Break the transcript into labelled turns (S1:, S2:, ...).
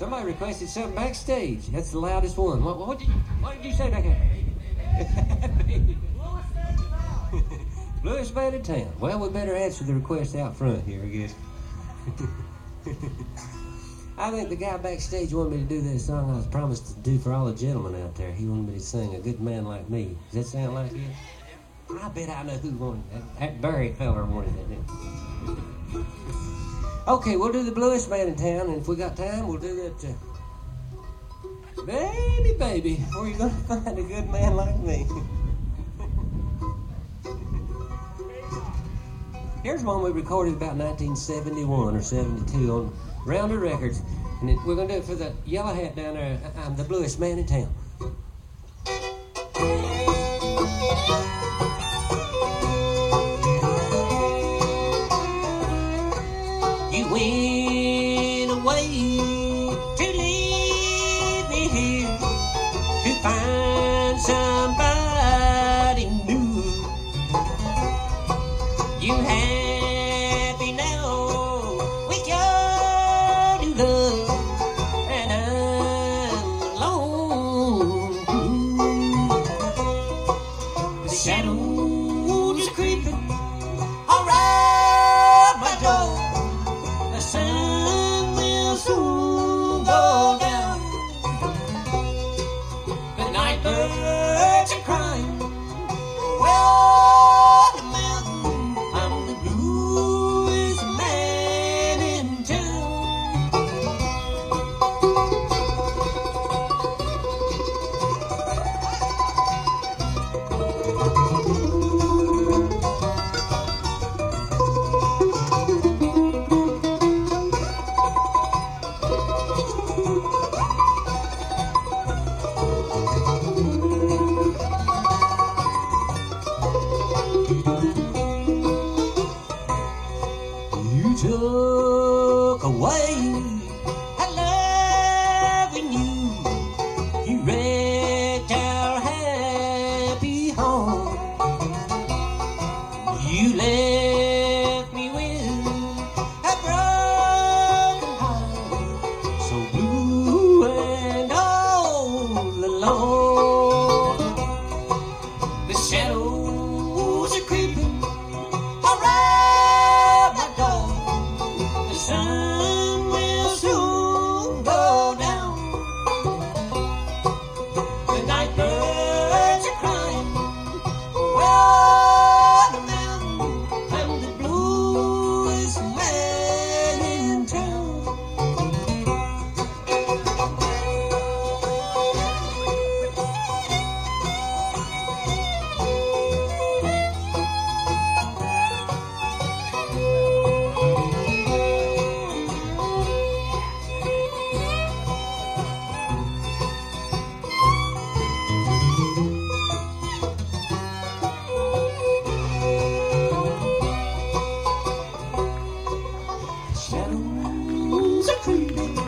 S1: Somebody requested something backstage. That's the loudest one. What did you say back there? Bluest band in town. Well, we better answer the request out front here, I guess. I think the guy backstage wanted me to do that song I was promised to do for all the gentlemen out there. He wanted me to sing A Good Man Like Me. Does that sound like it? I bet I know who wanted that. That Barry feller wanted that, didn't he? Okay, we'll do the Bluest Band in town, and if we got time, we'll do that. Baby, baby, where you gonna find a good man like me? Here's one we recorded about 1971 or 72 on Rounder Records, and we're gonna do it for the yellow hat down there. I'm the bluest man in town. You went away to leave me here to find somebody new. You happy now with your new love, and I'm alone. The shadows are creeping around my door. The sun will soon go down. The night birds are crying. Well, on the mountain, I'm the bluest man in town. You took away a love in you. You wrecked our happy home. You left me with a broken heart, so blue and all alone. The shadows are creeping around my door. The sun will soon go down. The night birds are crying. Well, on the mountain, I'm the bluest man in town. Shadows are creeping